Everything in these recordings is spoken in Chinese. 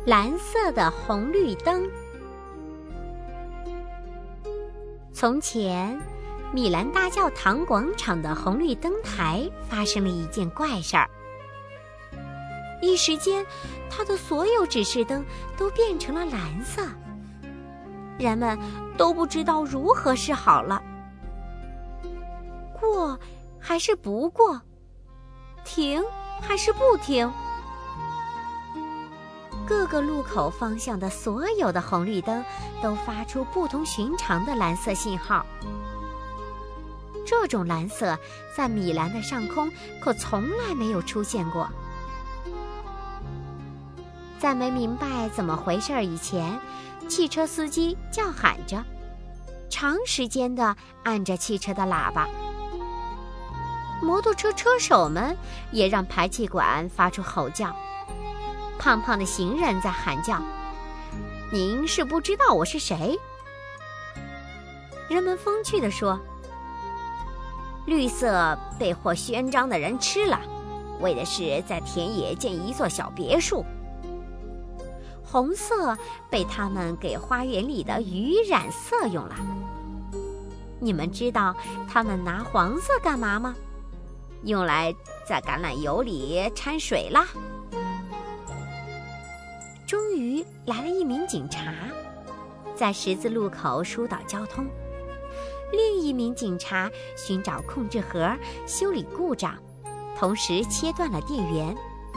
蓝色的红绿灯。从前，米兰大教堂广场的红绿灯台发生了一件怪事儿。一时间，它的所有指示灯都变成了蓝色，人们都不知道如何是好了。过还是不过？停还是不停？各个路口方向的所有的红绿灯都发出不同寻常的蓝色信号。这种蓝色在米兰的上空可从来没有出现过。在没明白怎么回事以前，汽车司机叫喊着，长时间地按着汽车的喇叭。摩托车车手们也让排气管发出吼叫。胖胖的行人在喊叫：“您是不知道我是谁？”人们风趣地说：“绿色被获勋章的人吃了，为的是在田野建一座小别墅。红色被他们给花园里的鱼染色用了。你们知道他们拿黄色干嘛吗？用来在橄榄油里掺水啦。”终于来了一名警察，在十字路口疏导交通。另一名警察寻找控制盒，修理故障，同时切断了电源。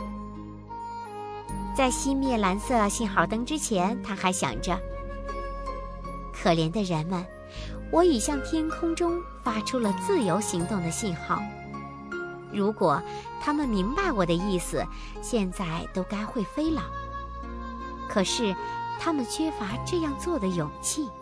在熄灭蓝色信号灯之前，他还想着：可怜的人们，我已向天空中发出了自由行动的信号。如果他们明白我的意思，现在都该会飞了。可是他们缺乏这样做的勇气。